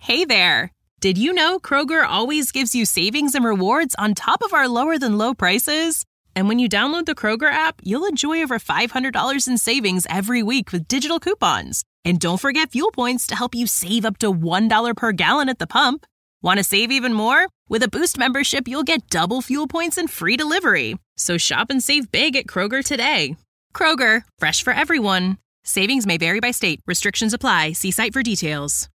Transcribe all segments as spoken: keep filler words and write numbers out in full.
Hey there! Did you know Kroger always gives you savings and rewards on top of our lower-than-low prices? And when you download the Kroger app, you'll enjoy over five hundred dollars in savings every week with digital coupons. And don't forget fuel points to help you save up to one dollar per gallon at the pump. Want to save even more? With a Boost membership, you'll get double fuel points and free delivery. So shop and save big at Kroger today. Kroger, fresh for everyone. Savings may vary by state. Restrictions apply. See site for details.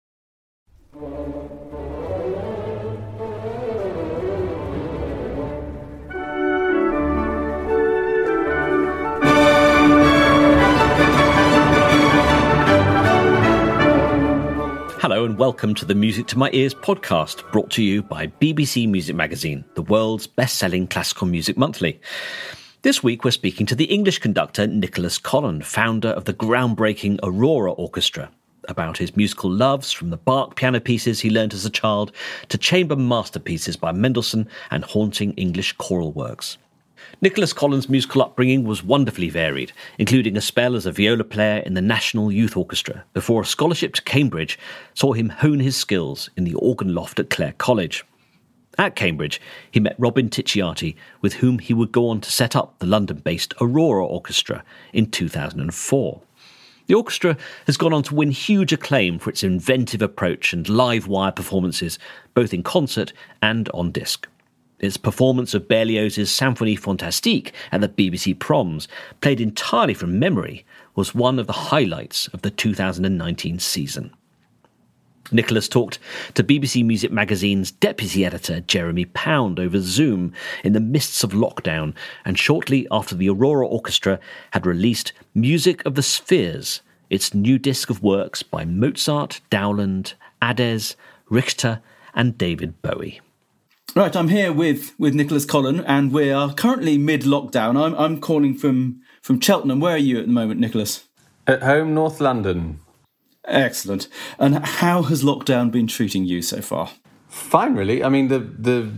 Hello and welcome to the Music to My Ears podcast, brought to you by B B C Music Magazine, the world's best-selling classical music monthly. This week we're speaking to the English conductor Nicholas Collen, founder of the groundbreaking Aurora Orchestra, about his musical loves from the Bach piano pieces he learnt as a child to chamber masterpieces by Mendelssohn and haunting English choral works. Nicholas Collen's musical upbringing was wonderfully varied, including a spell as a viola player in the National Youth Orchestra, before a scholarship to Cambridge saw him hone his skills in the organ loft at Clare College. At Cambridge, he met Robin Ticciati, with whom he would go on to set up the London-based Aurora Orchestra in two thousand four. The orchestra has gone on to win huge acclaim for its inventive approach and live wire performances, both in concert and on disc. Its performance of Berlioz's Symphonie Fantastique at the B B C Proms, played entirely from memory, was one of the highlights of the two thousand nineteen season. Nicholas talked to B B C Music Magazine's deputy editor Jeremy Pound over Zoom in the mists of lockdown, and shortly after the Aurora Orchestra had released Music of the Spheres, its new disc of works by Mozart, Dowland, Adès, Richter and David Bowie. Right, I'm here with, with Nicholas Collen, and we are currently mid-lockdown. I'm I'm calling from, from Cheltenham. Where are you at the moment, Nicholas? At home, North London. Excellent. And how has lockdown been treating you so far? Fine, really. I mean, the the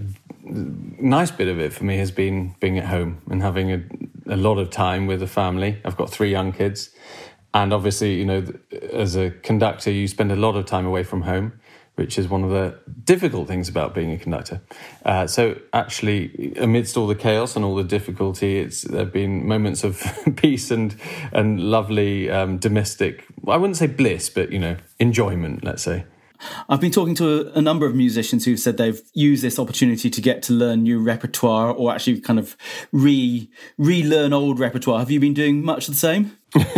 nice bit of it for me has been being at home and having a, a lot of time with the family. I've got three young kids. And obviously, you know, as a conductor, you spend a lot of time away from home, which is one of the difficult things about being a conductor. Uh, so actually, amidst all the chaos and all the difficulty, it's there have been moments of peace and and lovely um, domestic, I wouldn't say bliss, but, you know, enjoyment, let's say. I've been talking to a, a number of musicians who've said they've used this opportunity to get to learn new repertoire, or actually kind of re relearn old repertoire. Have you been doing much the same?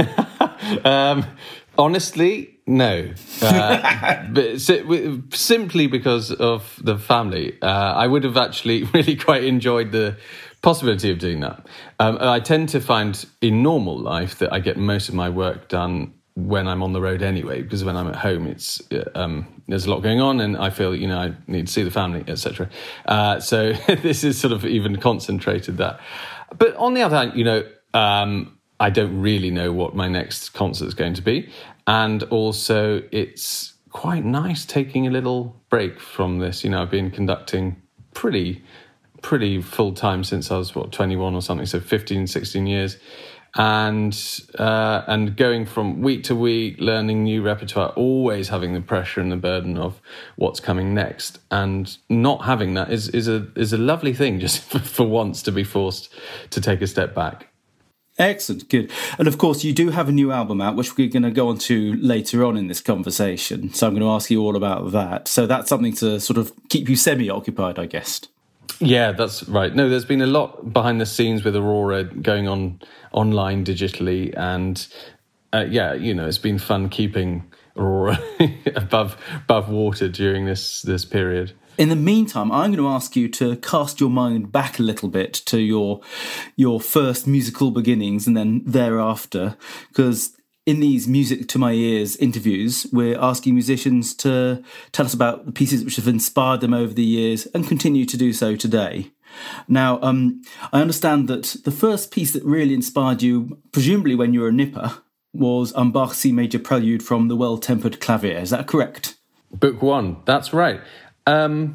um, honestly, no. Uh, but simply because of the family. Uh, I would have actually really quite enjoyed the possibility of doing that. Um, I tend to find in normal life that I get most of my work done when I'm on the road anyway, because when I'm at home, it's um, there's a lot going on, and I feel, you know, I need to see the family, et cetera. Uh, so this is sort of even concentrated that. But on the other hand, you know, um, I don't really know what my next concert is going to be, and also it's quite nice taking a little break from this. You know, I've been conducting pretty, pretty full time since I was what twenty-one or something, so fifteen, sixteen years. And uh, and going from week to week, learning new repertoire, always having the pressure and the burden of what's coming next, and not having that is is a is a lovely thing. Just for, for once to be forced to take a step back. Excellent, good. And of course, you do have a new album out, which we're going to go on to later on in this conversation. So I'm going to ask you all about that. So that's something to sort of keep you semi-occupied, I guess. Yeah, that's right. No, there's been a lot behind the scenes with Aurora going on online digitally, and uh, yeah, you know, it's been fun keeping Aurora above above water during this this period. In the meantime, I'm going to ask you to cast your mind back a little bit to your your first musical beginnings and then thereafter, because in these Music to My Ears interviews, we're asking musicians to tell us about the pieces which have inspired them over the years and continue to do so today. Now, um, I understand that the first piece that really inspired you, presumably when you were a nipper, was um, Bach's C Major Prelude from the Well-Tempered Clavier. Is that correct? Book one, that's right. Um,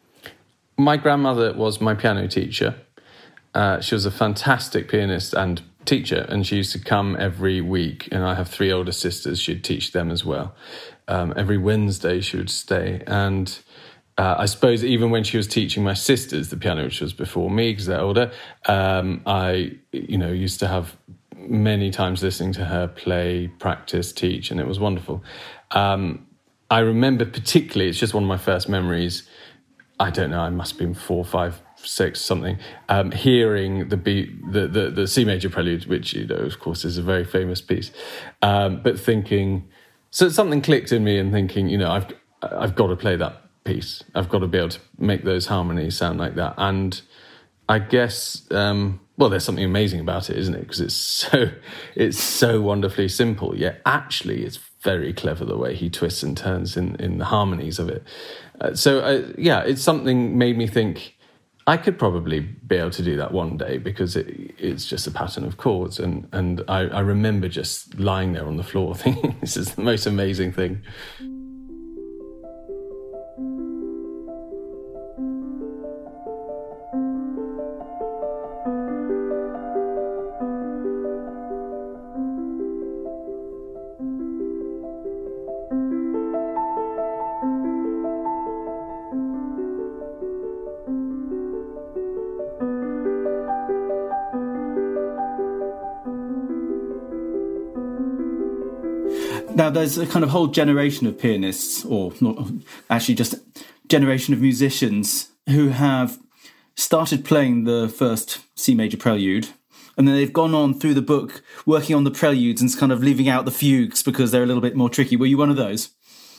my grandmother was my piano teacher. Uh, she was a fantastic pianist and teacher, and she used to come every week. And I have three older sisters; she'd teach them as well. Um, every Wednesday, she would stay, and uh, I suppose even when she was teaching my sisters the piano, which was before me because they're older, um, I, you know, used to have many times listening to her play, practice, teach, and it was wonderful. Um, I remember particularly, it's just one of my first memories. I don't know, I must have been four, five, six, something. Um, hearing the, B, the the the C major prelude, which, you know, of course, is a very famous piece, um, but thinking, so something clicked in me, and thinking, you know, I've I've got to play that piece. I've got to be able to make those harmonies sound like that. And I guess, um, well, there's something amazing about it, isn't it? Because it's so it's so wonderfully simple. Yet actually, it's very clever the way he twists and turns in, in the harmonies of it. Uh, so, uh, yeah, it's something made me think I could probably be able to do that one day, because it, it's just a pattern of chords. And, and I, I remember just lying there on the floor thinking, this is the most amazing thing. Now, there's a kind of whole generation of pianists, or not, actually just generation of musicians who have started playing the first C major prelude, and then they've gone on through the book working on the preludes and kind of leaving out the fugues because they're a little bit more tricky. Were you one of those?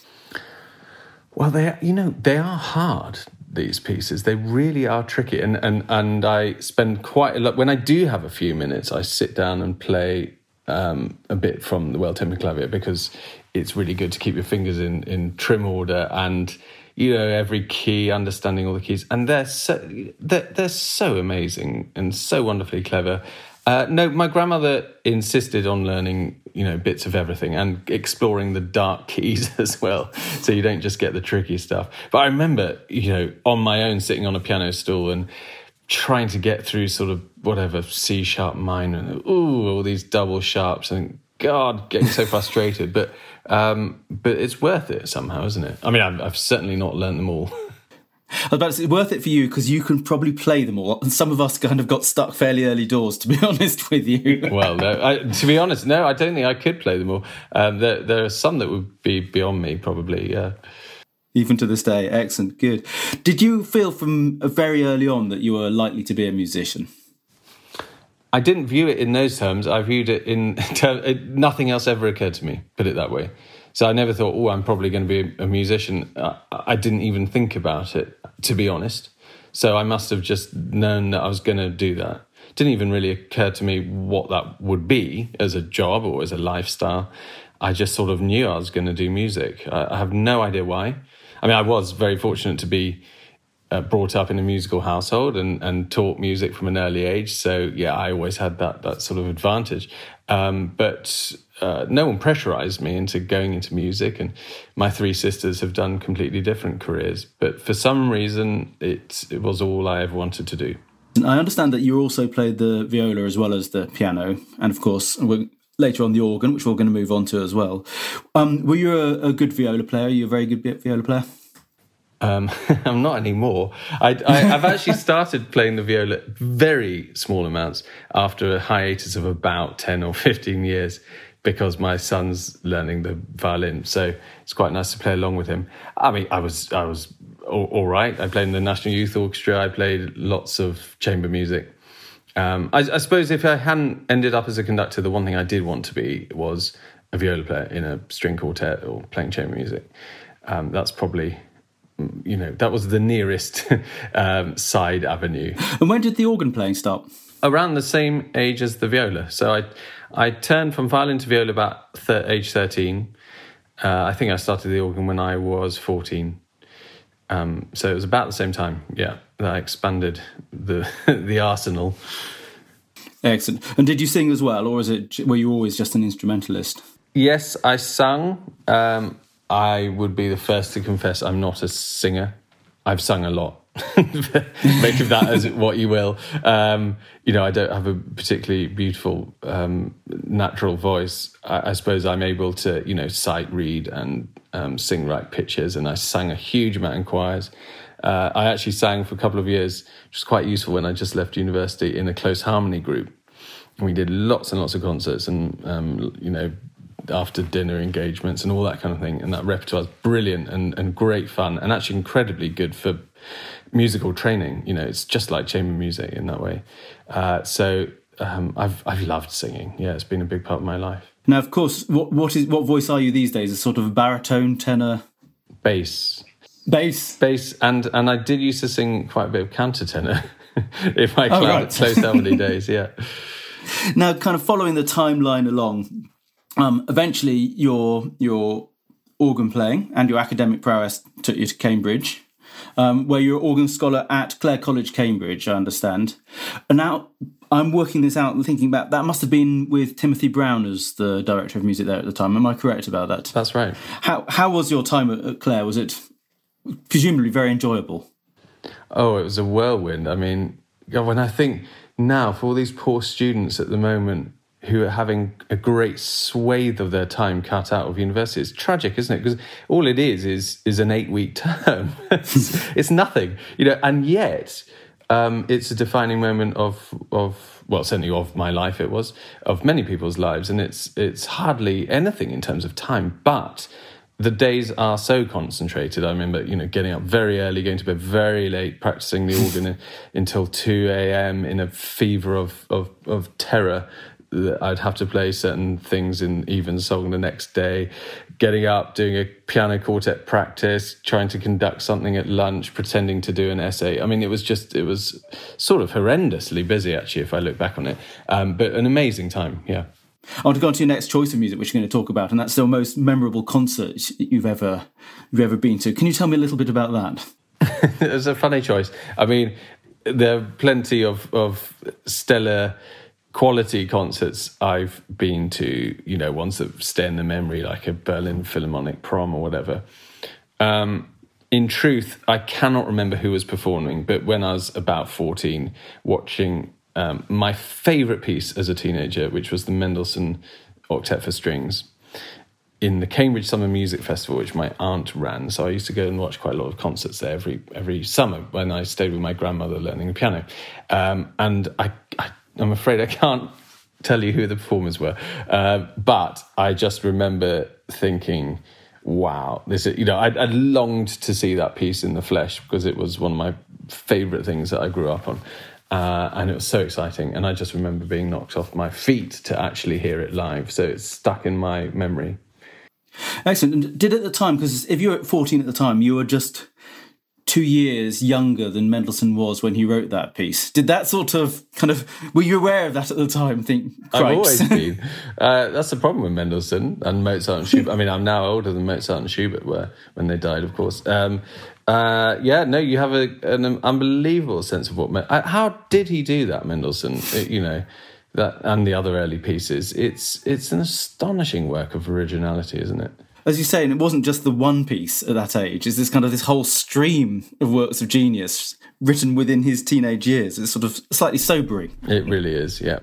Well, they, you know, they are hard, these pieces. They really are tricky. And, and, and I spend quite a lot, when I do have a few minutes, I sit down and play Um, a bit from the Well-Tempered because it's really good to keep your fingers in, in trim order, and, you know, every key, understanding all the keys. And they're so they're, they're so amazing and so wonderfully clever. Uh, no, my grandmother insisted on learning, you know, bits of everything and exploring the dark keys as well, so you don't just get the tricky stuff. But I remember, you know, on my own, sitting on a piano stool and trying to get through sort of whatever C sharp minor, and ooh, all these double sharps, and God, getting so frustrated. But um, but it's worth it somehow, isn't it? I mean, I've, I've certainly not learnt them all. I was about to say, worth it for you because you can probably play them all. And some of us kind of got stuck fairly early doors, to be honest with you. Well, no, I, to be honest, no, I don't think I could play them all. Um, there, there are some that would be beyond me, probably, yeah. Even to this day. Excellent, good. Did you feel from very early on that you were likely to be a musician? I didn't view it in those terms. I viewed it in terms, nothing else ever occurred to me, put it that way. So I never thought, oh, I'm probably going to be a musician. I, I didn't even think about it, to be honest. So I must have just known that I was going to do that. It didn't even really occur to me what that would be as a job or as a lifestyle. I just sort of knew I was going to do music. I, I have no idea why. I mean, I was very fortunate to be uh, brought up in a musical household and, and taught music from an early age. So, yeah, I always had that that sort of advantage. Um, but uh, no one pressurized me into going into music. And my three sisters have done completely different careers. But for some reason, it, it was all I ever wanted to do. I understand that you also played the viola as well as the piano. And, of course, we're later on the organ, which we're going to move on to as well. Um, were you a, a good viola player? Are you a very good viola player? Um, I'm not anymore. I, I, I've actually started playing the viola very small amounts after a hiatus of about ten or fifteen years because my son's learning the violin. So it's quite nice to play along with him. I mean, I was I was all, all right. I played in the National Youth Orchestra. I played lots of chamber music. Um, I, I suppose if I hadn't ended up as a conductor, the one thing I did want to be was a viola player in a string quartet or playing chamber music. Um, that's probably, you know, that was the nearest um, side avenue. And when did the organ playing start? Around the same age as the viola. So I I turned from violin to viola about th- age thirteen. Uh, I think I started the organ when I was fourteen. Um, so it was about the same time, yeah, that I expanded the the arsenal. Excellent. And did you sing as well, or is it were you always just an instrumentalist? Yes, I sung. Um, I would be the first to confess I'm not a singer. I've sung a lot. Make of that as what you will. Um, you know, I don't have a particularly beautiful um, natural voice. I, I suppose I'm able to, you know, sight read and um, sing right pitches, and I sang a huge amount in choirs. Uh, I actually sang for a couple of years, which was quite useful when I just left university, in a close harmony group. And we did lots and lots of concerts and, um, you know, after dinner engagements and all that kind of thing. And that repertoire is brilliant and, and great fun, and actually incredibly good for musical training. You know, it's just like chamber music in that way. Uh, so um, I've I've loved singing. Yeah, it's been a big part of my life. Now, of course, what what is what voice are you these days? A sort of baritone, tenor, bass, bass, bass, and and I did used to sing quite a bit of countertenor in my oh, cloud, right. close harmony days. Yeah. Now, kind of following the timeline along, um, eventually your your organ playing and your academic prowess took you to Cambridge, um, where you're an organ scholar at Clare College, Cambridge, I understand. And now I'm working this out and thinking about that must have been with Timothy Brown as the director of music there at the time. Am I correct about that? That's right. How how was your time at, at Clare? Was it presumably very enjoyable? Oh, it was a whirlwind. I mean, God, when I think now, for all these poor students at the moment who are having a great swathe of their time cut out of university, it's tragic, isn't it? Because all it is is is an eight-week term. it's, it's nothing, you know. And yet, um, it's a defining moment of of well, certainly of my life. It was of many people's lives, and it's it's hardly anything in terms of time, but the days are so concentrated. I remember, you know, getting up very early, going to bed very late, practicing the organ until two a.m. in a fever of, of, of terror that I'd have to play certain things in Evensong the next day, getting up, doing a piano quartet practice, trying to conduct something at lunch, pretending to do an essay. I mean, it was just, it was sort of horrendously busy, actually, if I look back on it. Um, but an amazing time, yeah. I want to go on to your next choice of music, which you're going to talk about, and that's the most memorable concert you've ever you've ever been to. Can you tell me a little bit about that? It was a funny choice. I mean, there are plenty of, of stellar quality concerts I've been to, you know, ones that stay in the memory, like a Berlin Philharmonic prom or whatever. Um, in truth, I cannot remember who was performing, but when I was about fourteen, watching Um, my favourite piece as a teenager, which was the Mendelssohn Octet for Strings, in the Cambridge Summer Music Festival, which my aunt ran. So I used to go and watch quite a lot of concerts there every every summer when I stayed with my grandmother learning the piano. Um, and I, I, I'm afraid I can't tell you who the performers were, uh, but I just remember thinking, wow, this is, you know, I, I longed to see that piece in the flesh because it was one of my favourite things that I grew up on. Uh, and it was so exciting. And I just remember being knocked off my feet to actually hear it live. So it's stuck in my memory. Excellent. And did at the time, because if you were at fourteen at the time, you were just two years younger than Mendelssohn was when he wrote that piece. Did that sort of kind of, were you aware of that at the time? Think, I've always been. Uh, that's the problem with Mendelssohn and Mozart and Schubert. I mean, I'm now older than Mozart and Schubert were when they died, of course. Um, uh, yeah, no, you have a, an unbelievable sense of what... How did he do that, Mendelssohn? It, you know, that and the other early pieces. It's it's an astonishing work of originality, isn't it? As you say, and it wasn't just the one piece at that age. It's this kind of this whole stream of works of genius written within his teenage years. It's sort of slightly sobering. It really is, yeah.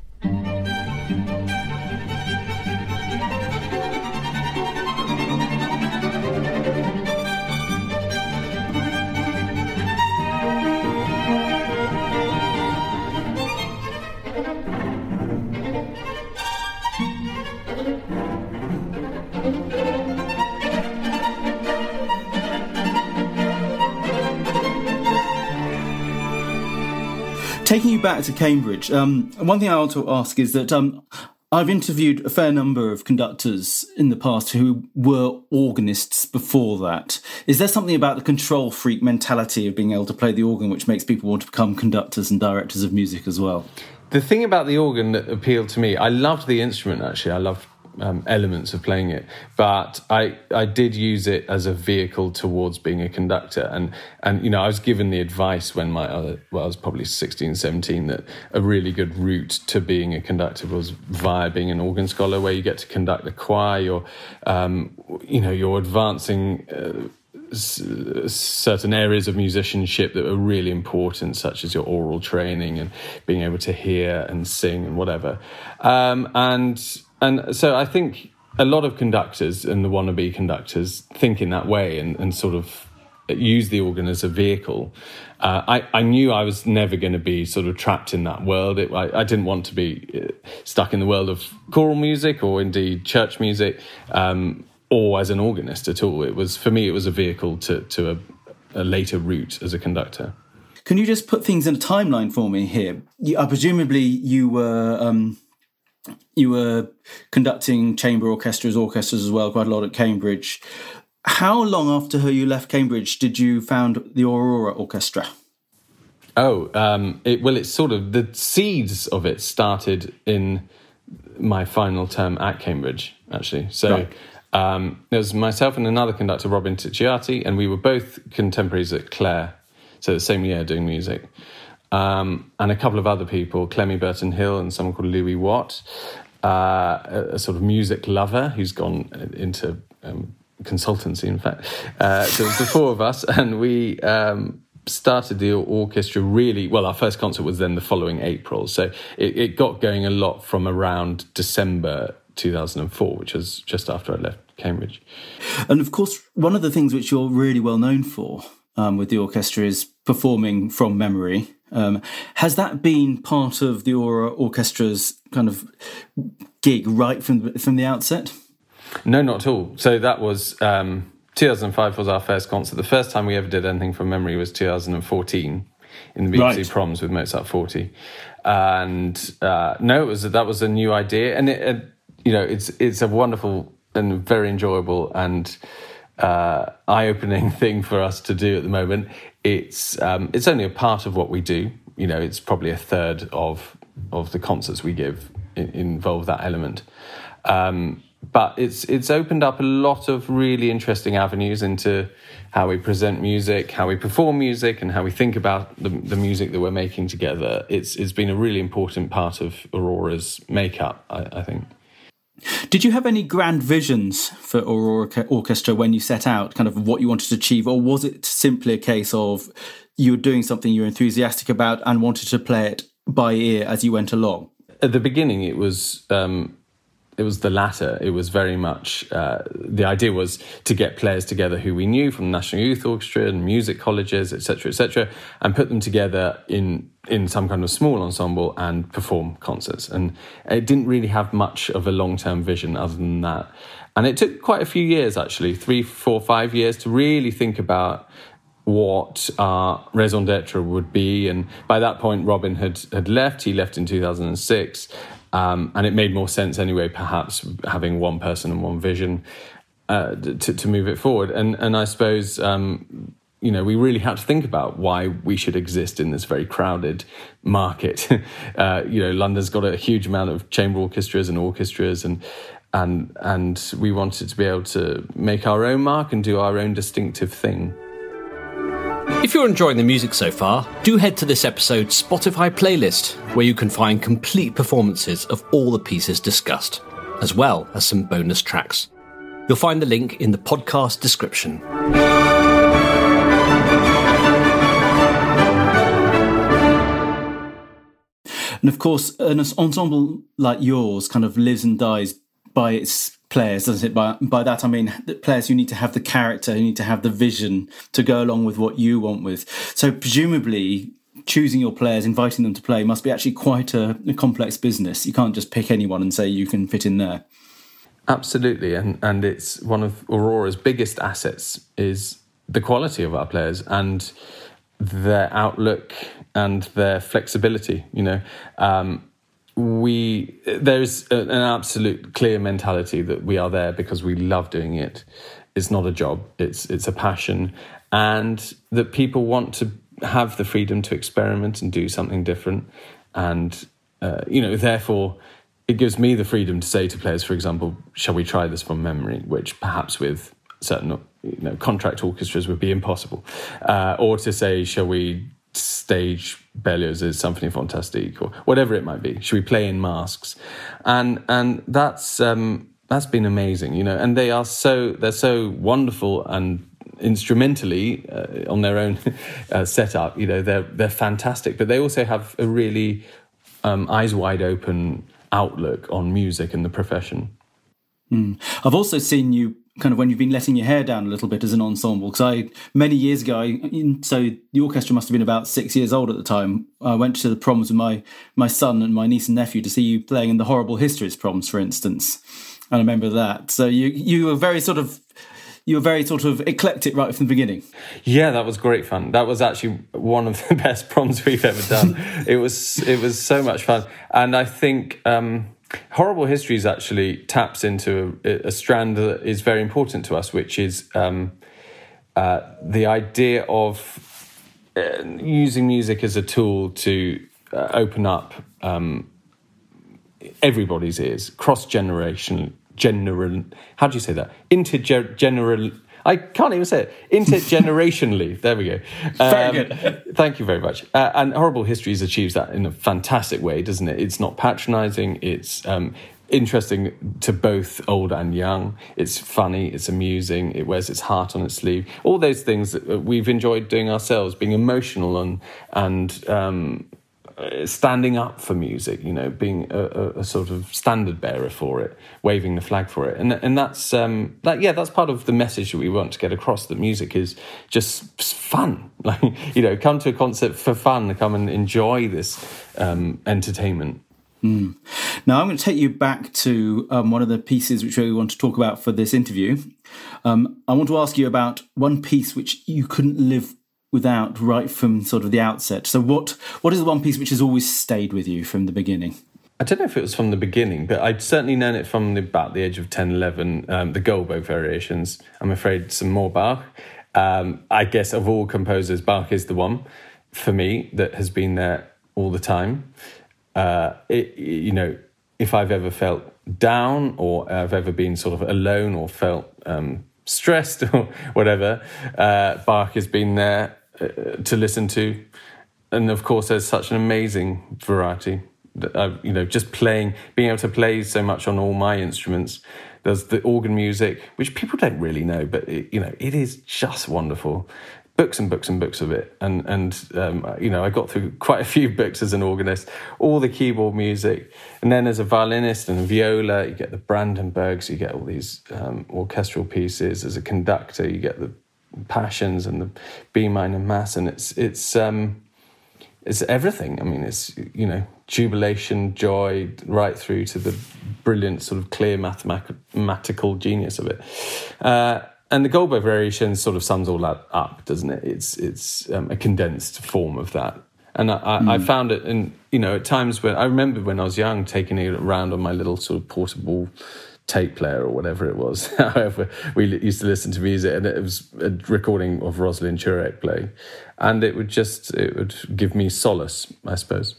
Taking you back to Cambridge, um, one thing I want to ask is that um, I've interviewed a fair number of conductors in the past who were organists before that. Is there something about the control freak mentality of being able to play the organ which makes people want to become conductors and directors of music as well? The thing about the organ that appealed to me, I loved the instrument, actually. I loved um, elements of playing it. But I, I did use it as a vehicle towards being a conductor. And, and you know, I was given the advice when my other, well, I was probably sixteen, seventeen, that a really good route to being a conductor was via being an organ scholar, where you get to conduct a choir. You're, um, you know, you're advancing... Uh, s- certain areas of musicianship that are really important, such as your oral training and being able to hear and sing and whatever. Um, and and so I think a lot of conductors and the wannabe conductors think in that way and, and sort of use the organ as a vehicle. Uh, I, I knew I was never going to be sort of trapped in that world. It, I, I didn't want to be stuck in the world of choral music or indeed church music, um, or as an organist at all. It was, for me, it was a vehicle to, to a, a later route as a conductor. Can you just put things in a timeline for me here? You, uh, presumably you were um, you were conducting chamber orchestras, orchestras as well, quite a lot at Cambridge. How long after you left Cambridge did you found the Aurora Orchestra? Oh, um, it, well, it's sort of, the seeds of it started in my final term at Cambridge, actually. So right. um, there was myself and another conductor, Robin Ticciati, and we were both contemporaries at Clare, so the same year doing music. Um, and a couple of other people, Clemmy Burton Hill and someone called Louis Watt, uh, a, a sort of music lover who's gone into... Um, consultancy, in fact. Uh, so it was the four of us, and we um, started the orchestra really, well, our first concert was then the following April. So it, it got going a lot from around December two thousand four, which was just after I left Cambridge. And of course, one of the things which you're really well known for um, with the orchestra is performing from memory. Um, has that been part of the Aurora Orchestra's kind of gig right from from the outset? No, not at all. So that was um, two thousand five was our first concert. The first time we ever did anything from memory was two thousand fourteen in the B B C right. Proms with Mozart forty. And uh, no, it was that was a new idea, and it, it, you know, it's it's a wonderful and very enjoyable and uh, eye-opening thing for us to do at the moment. It's um, it's only a part of what we do. You know, it's probably a third of of the concerts we give in, involve that element. Um, But it's it's opened up a lot of really interesting avenues into how we present music, how we perform music, and how we think about the, the music that we're making together. It's it's been a really important part of Aurora's makeup, I, I think. Did you have any grand visions for Aurora Orchestra when you set out, kind of what you wanted to achieve, or was it simply a case of you were doing something you were enthusiastic about and wanted to play it by ear as you went along? At the beginning, it was... Um, It was the latter. It was very much, uh, the idea was to get players together who we knew from National Youth Orchestra and music colleges, et cetera, et cetera, and put them together in, in some kind of small ensemble and perform concerts. And it didn't really have much of a long-term vision other than that. And it took quite a few years, actually, three, four, five years to really think about what our raison d'etre would be. And by that point, Robin had, had left. He left in two thousand six. Um, and it made more sense anyway, perhaps having one person and one vision uh, to, to move it forward. And and I suppose, um, you know, we really had to think about why we should exist in this very crowded market. uh, you know, London's got a huge amount of chamber orchestras and orchestras, and and and we wanted to be able to make our own mark and do our own distinctive thing. If you're enjoying the music so far, do head to this episode's Spotify playlist, where you can find complete performances of all the pieces discussed, as well as some bonus tracks. You'll find the link in the podcast description. And of course, an ensemble like yours kind of lives and dies by its players, doesn't it? By, by that I mean the players who need to have the character, who need to have the vision to go along with what you want with. So presumably choosing your players, inviting them to play must be actually quite a, a complex business. You can't just pick anyone and say you can fit in there. Absolutely, and and it's one of Aurora's biggest assets is the quality of our players and their outlook and their flexibility, you know. Um, We there's a, an absolute clear mentality that we are there because we love doing it. It's not a job; it's it's a passion, and that people want to have the freedom to experiment and do something different. And uh, you know, therefore, it gives me the freedom to say to players, for example, "Shall we try this from memory?" Which perhaps with certain you know contract orchestras would be impossible, uh, or to say, "Shall we stage Berlioz's Symphonie Fantastique," or whatever it might be. Should we play in masks? And and that's um, that's been amazing, you know. And they are so they're so wonderful and instrumentally uh, on their own uh, setup, you know, they're they're fantastic. But they also have a really um, eyes wide open outlook on music and the profession. Mm. I've also seen you kind of when you've been letting your hair down a little bit as an ensemble, because I many years ago, I, so the orchestra must have been about six years old at the time. I went to the proms with my my son and my niece and nephew to see you playing in the Horrible Histories proms, for instance. And I remember that. So you you were very sort of you were very sort of eclectic right from the beginning. Yeah, that was great fun. That was actually one of the best proms we've ever done. it was it was so much fun, and I think. Um, Horrible Histories actually taps into a, a strand that is very important to us, which is um, uh, the idea of uh, using music as a tool to uh, open up um, everybody's ears, cross-generation, general. How do you say that? Intergeneral. I can't even say it. Intergenerationally. There we go. Um, very good. Thank you very much. Uh, and Horrible Histories achieves that in a fantastic way, doesn't it? It's not patronising. It's um, interesting to both old and young. It's funny. It's amusing. It wears its heart on its sleeve. All those things that we've enjoyed doing ourselves, being emotional and and um, standing up for music, you know, being a, a, a sort of standard bearer for it, waving the flag for it, and and that's um, that yeah, that's part of the message that we want to get across. That music is just fun, like, you know, come to a concert for fun, come and enjoy this um, entertainment. Mm. Now I'm going to take you back to um, one of the pieces which we want to talk about for this interview. Um, I want to ask you about one piece which you couldn't live without right from sort of the outset. So what what is the one piece which has always stayed with you from the beginning? I don't know if it was from the beginning, but I'd certainly known it from the, about the age of ten, eleven, um, the Goldberg Variations. I'm afraid some more Bach. Um, I guess of all composers, Bach is the one, for me, that has been there all the time. Uh, it, you know, if I've ever felt down or I've ever been sort of alone or felt um, stressed or whatever, uh, Bach has been there uh, to listen to. And of course, there's such an amazing variety. Uh, you know, just playing, being able to play so much on all my instruments. There's the organ music, which people don't really know, but it, you know, it is just wonderful. Books and books and books of it, and and um, you know, I got through quite a few books as an organist. All the keyboard music, and then as a violinist and a viola, you get the Brandenburgs, you get all these um, orchestral pieces. As a conductor, you get the Passions and the B minor Mass, and it's it's. Um, It's everything. I mean, it's, you know, jubilation, joy, right through to the brilliant sort of clear mathematical genius of it. Uh, and the Goldberg Variation sort of sums all that up, doesn't it? It's it's um, a condensed form of that. And I, I, mm. I found it, in, you know, at times when I remember when I was young, taking it around on my little sort of portable tape player or whatever it was. However, we used to listen to music, and it was a recording of Rosalind Turek playing, and it would just it would give me solace, I suppose.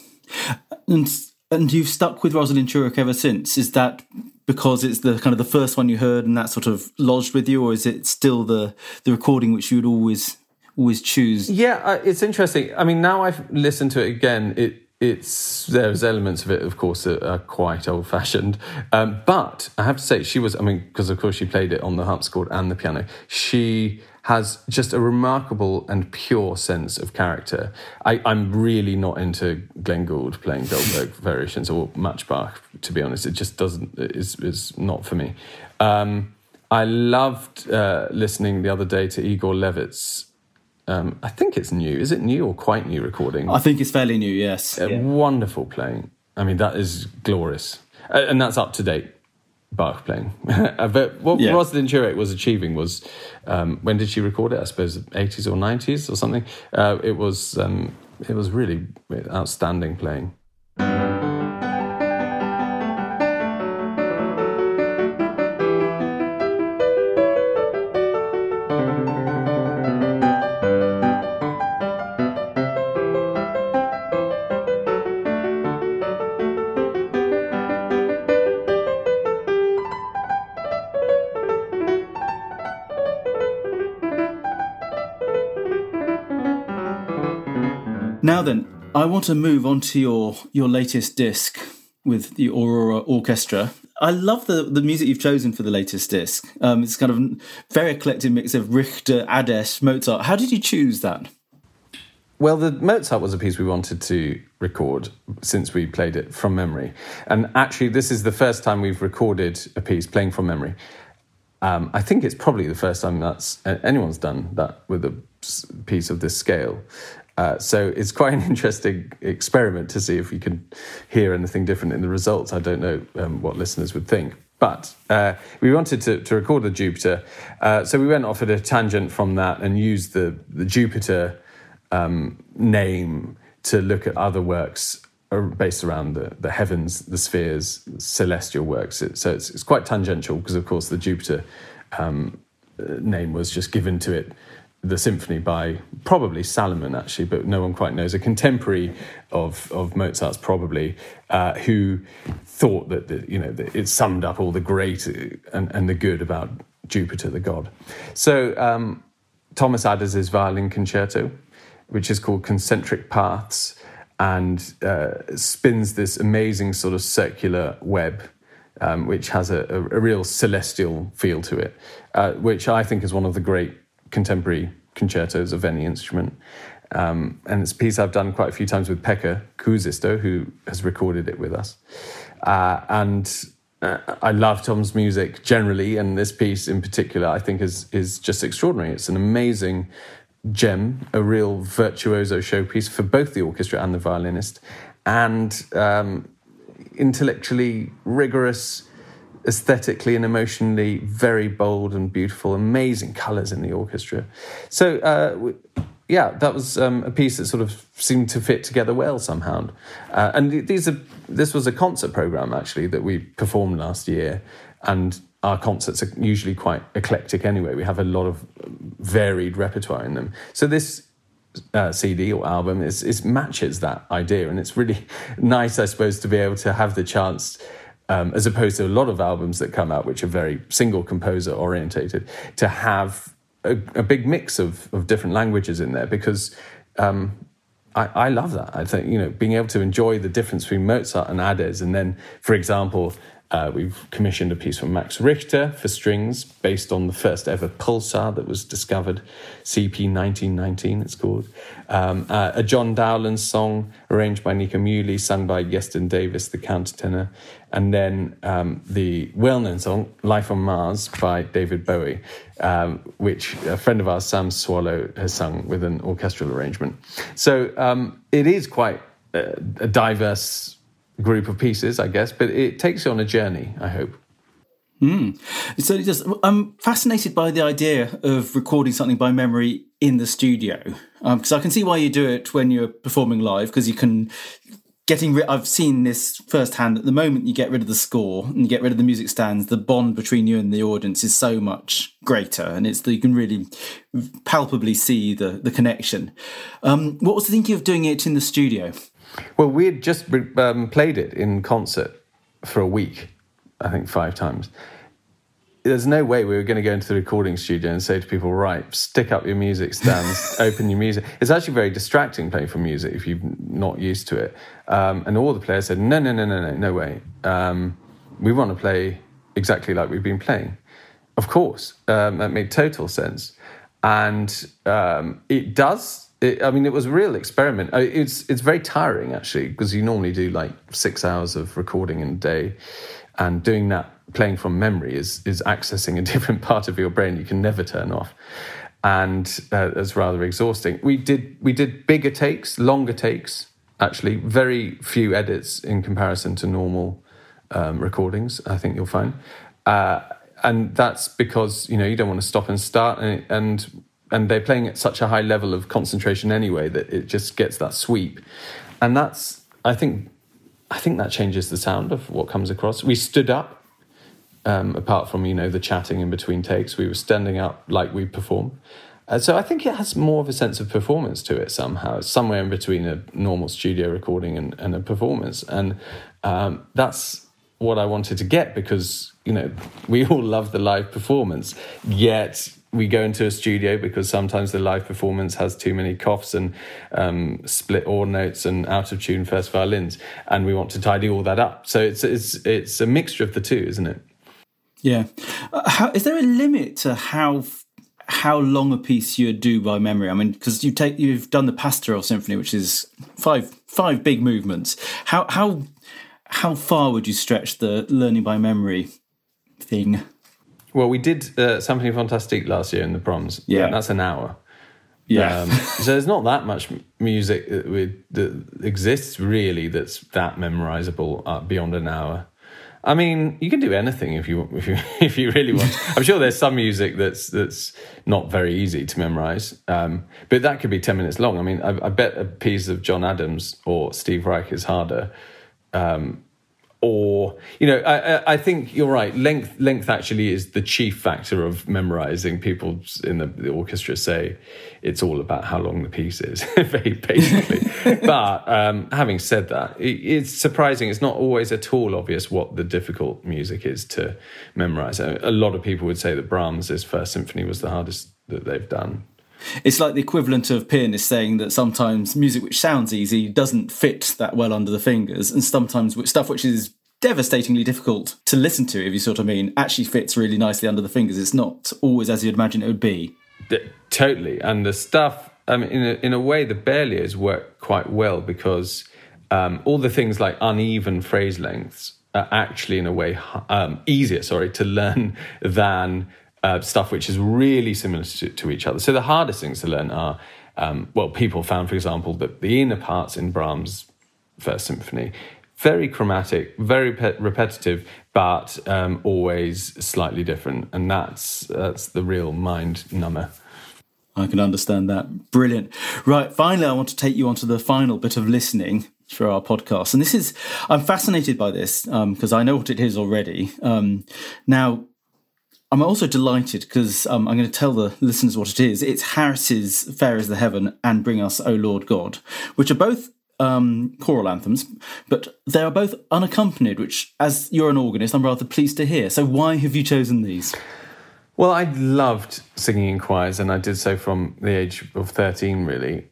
And and you've stuck with Rosalind Turek ever since. Is that because it's the kind of the first one you heard and that sort of lodged with you, or is it still the the recording which you would always always choose? Yeah, uh, it's interesting. I mean, now I've listened to it again. It It's there's elements of it, of course, that are quite old-fashioned. Um, but I have to say, she was, I mean, because of course she played it on the harpsichord and the piano. She has just a remarkable and pure sense of character. I, I'm really not into Glenn Gould playing Goldberg Variations or much Bach, to be honest. It just doesn't, is is not for me. Um, I loved uh, listening the other day to Igor Levit's, Um, I think it's new. Is it new or quite new recording? I think it's fairly new, yes. Uh, yeah. Wonderful playing. I mean, that is glorious. Uh, and that's up to date Bach playing. But what yeah. Rosalind Turek was achieving was, um, when did she record it? I suppose eighties or nineties or something. Uh, it was um, it was really outstanding playing. Now then, I want to move on to your, your latest disc with the Aurora Orchestra. I love the, the music you've chosen for the latest disc. Um, it's kind of a very eclectic mix of Richter, Adès, Mozart. How did you choose that? Well, the Mozart was a piece we wanted to record since we played it from memory. And actually, this is the first time we've recorded a piece playing from memory. Um, I think it's probably the first time that's anyone's done that with a piece of this scale. Uh, so it's quite an interesting experiment to see if we can hear anything different in the results. I don't know um, what listeners would think. But uh, we wanted to, to record the Jupiter. Uh, so we went off at a tangent from that and used the, the Jupiter um, name to look at other works based around the, the heavens, the spheres, celestial works. It, so it's, it's quite tangential because, of course, the Jupiter um, name was just given to it, the symphony, by probably Salomon, actually, but no one quite knows. A contemporary of, of Mozart's, probably, uh, who thought that the, you know that it summed up all the great and, and the good about Jupiter, the god. So um, Thomas Adès' violin concerto, which is called Concentric Paths, and uh, spins this amazing sort of circular web, um, which has a, a, a real celestial feel to it, uh, which I think is one of the great contemporary concertos of any instrument. Um, and it's a piece I've done quite a few times with Pekka Kuusisto, who has recorded it with us. Uh, and uh, I love Tom's music generally, and this piece in particular I think is is just extraordinary. It's an amazing gem, a real virtuoso showpiece for both the orchestra and the violinist, and um, intellectually rigorous, aesthetically and emotionally very bold and beautiful, amazing colours in the orchestra. So, uh, yeah, that was um, a piece that sort of seemed to fit together well somehow. Uh, and these are this was a concert programme, actually, that we performed last year, and our concerts are usually quite eclectic anyway. We have a lot of varied repertoire in them. So this uh, C D or album is, is matches that idea, and it's really nice, I suppose, to be able to have the chance, Um, as opposed to a lot of albums that come out which are very single composer orientated, to have a, a big mix of, of different languages in there, because um, I, I love that. I think, you know, being able to enjoy the difference between Mozart and Adès, and then, for example, uh, we've commissioned a piece from Max Richter for strings based on the first ever pulsar that was discovered, C P nineteen nineteen it's called. Um, uh, a John Dowland song arranged by Nico Muhly, sung by Geston Davis, the countertenor. And then um, the well-known song, Life on Mars, by David Bowie, um, which a friend of ours, Sam Swallow, has sung with an orchestral arrangement. So um, it is quite a, a diverse group of pieces, I guess, but it takes you on a journey, I hope. Mm. So it just, I'm fascinated by the idea of recording something by memory in the studio, because um, I can see why you do it when you're performing live, because you can... Getting rid, I've seen this firsthand. At the moment you get rid of the score and you get rid of the music stands, the bond between you and the audience is so much greater, and it's you can really palpably see the the connection. Um, what was the thinking of doing it in the studio? Well, we had just um, played it in concert for a week, I think five times. There's no way we were going to go into the recording studio and say to people, right, stick up your music stands, open your music. It's actually very distracting playing for music if you're not used to it. Um, and all the players said, no, no, no, no, no, no way. Um, we want to play exactly like we've been playing. Of course, um, that made total sense. And um, it does, it, I mean, it was a real experiment. It's, it's very tiring, actually, because you normally do like six hours of recording in a day, and doing that, playing from memory, is is accessing a different part of your brain you can never turn off, and uh, it's rather exhausting. We did we did bigger takes, longer takes, actually, very few edits in comparison to normal um, recordings, I think you'll find, uh, and that's because, you know, you don't want to stop and start, and and and they're playing at such a high level of concentration anyway that it just gets that sweep, and that's I think I think that changes the sound of what comes across. We stood up. Um, apart from, you know, the chatting in between takes, we were standing up like we perform. Uh, so I think it has more of a sense of performance to it somehow. It's somewhere in between a normal studio recording and, and a performance. And um, that's what I wanted to get, because, you know, we all love the live performance, yet we go into a studio because sometimes the live performance has too many coughs and um, split or notes and out of tune first violins, and we want to tidy all that up. So it's it's it's a mixture of the two, isn't it? Yeah. Uh, how, is there a limit to how how long a piece you do by memory? I mean, because you take you've done the Pastoral Symphony, which is five five big movements. How how how far would you stretch the learning by memory thing? Well, we did uh, Symphonie Fantastique last year in the Proms. Yeah. That's an hour. Yeah. Um, so there's not that much music that, we, that exists really that's that memorizable uh, beyond an hour. I mean, you can do anything if you if you if you really want. I'm sure there's some music that's that's not very easy to memorize, um, but that could be ten minutes long. I mean, I, I bet a piece of John Adams or Steve Reich is harder. Um, Or, you know, I, I think you're right. Length length actually is the chief factor of memorizing. People in the, the orchestra say it's all about how long the piece is, basically. But um, having said that, it, it's surprising. It's not always at all obvious what the difficult music is to memorize. A, a lot of people would say that Brahms' First Symphony was the hardest that they've done. It's like the equivalent of pianists saying that sometimes music which sounds easy doesn't fit that well under the fingers, and sometimes stuff which is devastatingly difficult to listen to, if you sort of mean, actually fits really nicely under the fingers. It's not always as you'd imagine it would be. Totally. And the stuff, I mean, in a, in a way, the Berlioz work quite well because um, all the things like uneven phrase lengths are actually, in a way, um, easier, sorry, to learn than Uh, stuff which is really similar to, to each other. So the hardest things to learn are, um, well, people found, for example, that the inner parts in Brahms' First Symphony, very chromatic, very pe- repetitive, but um, always slightly different. And that's that's the real mind number. I can understand that. Brilliant. Right, finally, I want to take you on to the final bit of listening for our podcast. And this is, I'm fascinated by this because um, I know what it is already. Um, now, I'm also delighted because um, I'm going to tell the listeners what it is. It's Harris's Fair is the Heaven and Bring Us, O Lord God, which are both um, choral anthems, but they are both unaccompanied, which, as you're an organist, I'm rather pleased to hear. So why have you chosen these? Well, I loved singing in choirs, and I did so from the age of thirteen, really.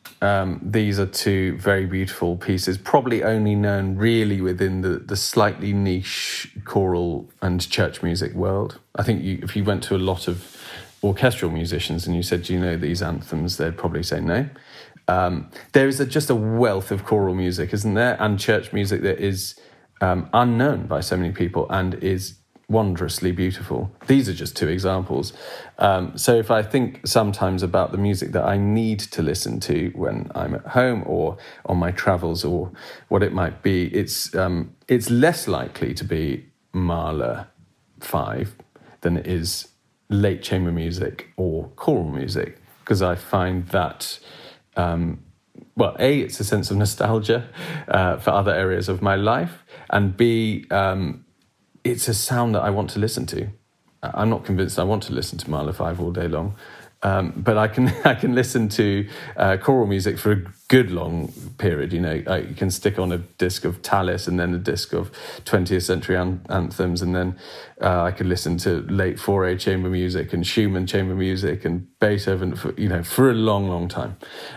Um, these are two very beautiful pieces, probably only known really within the, the slightly niche choral and church music world. I think you, if you went to a lot of orchestral musicians and you said, do you know these anthems, they'd probably say no. Um, there is a, just a wealth of choral music, isn't there? And church music that is um, unknown by so many people and is wondrously beautiful. These are just two examples. Um, so if I think sometimes about the music that I need to listen to when I'm at home or on my travels or what it might be, it's um, it's less likely to be Mahler five than it is late chamber music or choral music, because I find that um, well, A, it's a sense of nostalgia uh, for other areas of my life, and B, um, it's a sound that I want to listen to. I'm not convinced I want to listen to Mahler five all day long, um, but I can I can listen to uh, choral music for a good long period. You know, I, you can stick on a disc of Tallis and then a disc of twentieth century an- anthems, and then uh, I could listen to late Fauré chamber music and Schumann chamber music and Beethoven for, you know, for a long, long time.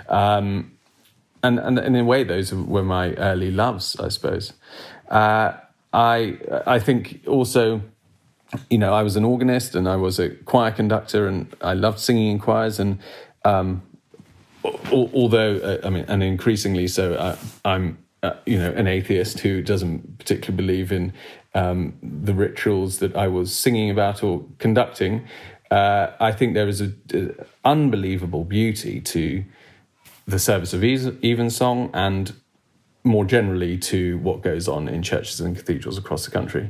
Um, and, and, and in a way, those were my early loves, I suppose. Uh, I I think also, you know, I was an organist and I was a choir conductor and I loved singing in choirs. And um, although, uh, I mean, and increasingly so, I, I'm, uh, you know, an atheist who doesn't particularly believe in um, the rituals that I was singing about or conducting, uh, I think there is an unbelievable beauty to the service of evensong and more generally to what goes on in churches and cathedrals across the country.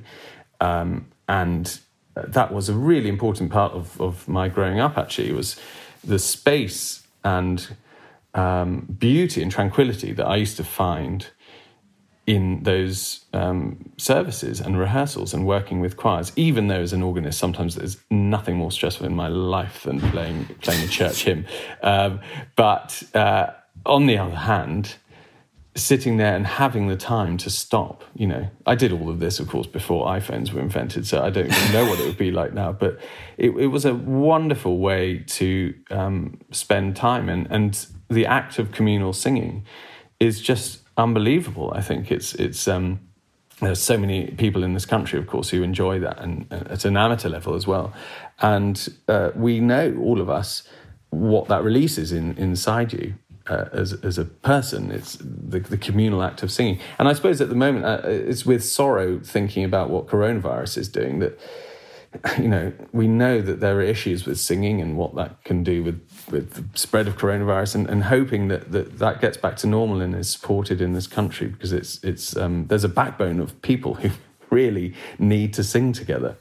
Um, and that was a really important part of, of my growing up, actually. It was the space and um, beauty and tranquility that I used to find in those um, services and rehearsals and working with choirs, even though as an organist, sometimes there's nothing more stressful in my life than playing, playing a church hymn. Um, but uh, on the other hand, sitting there and having the time to stop, you know. I did all of this, of course, before iPhones were invented, so I don't even know what it would be like now. But it, it was a wonderful way to um, spend time. And, and the act of communal singing is just unbelievable. I think it's it's um, there's so many people in this country, of course, who enjoy that, and uh, at an amateur level as well. And uh, we know, all of us, what that releases in, inside you. Uh, as as a person, it's the, the communal act of singing. And I suppose at the moment, uh, it's with sorrow thinking about what coronavirus is doing that, you know, we know that there are issues with singing and what that can do with, with the spread of coronavirus, and, and hoping that, that that gets back to normal and is supported in this country, because it's it's um, there's a backbone of people who really need to sing together.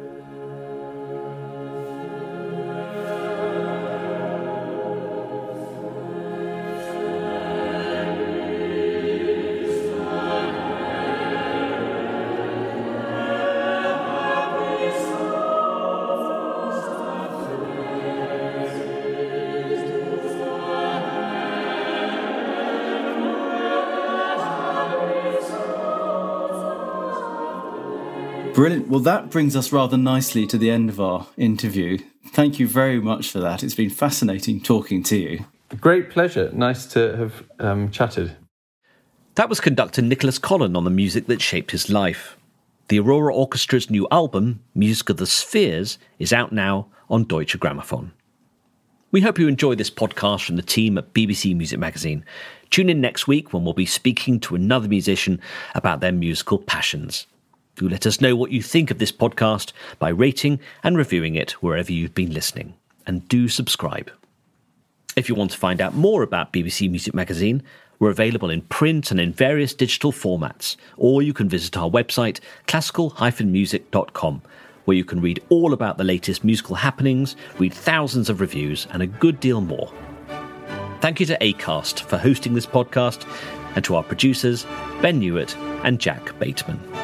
Brilliant. Well, that brings us rather nicely to the end of our interview. Thank you very much for that. It's been fascinating talking to you. Great pleasure. Nice to have um, chatted. That was conductor Nicholas Collen on the music that shaped his life. The Aurora Orchestra's new album, Music of the Spheres, is out now on Deutsche Grammophon. We hope you enjoy this podcast from the team at B B C Music Magazine. Tune in next week when we'll be speaking to another musician about their musical passions. Do let us know what you think of this podcast by rating and reviewing it wherever you've been listening. And do subscribe. If you want to find out more about B B C Music Magazine, we're available in print and in various digital formats, or you can visit our website, classical dash music dot com, where you can read all about the latest musical happenings, read thousands of reviews, and a good deal more. Thank you to Acast for hosting this podcast, and to our producers, Ben Newitt and Jack Bateman.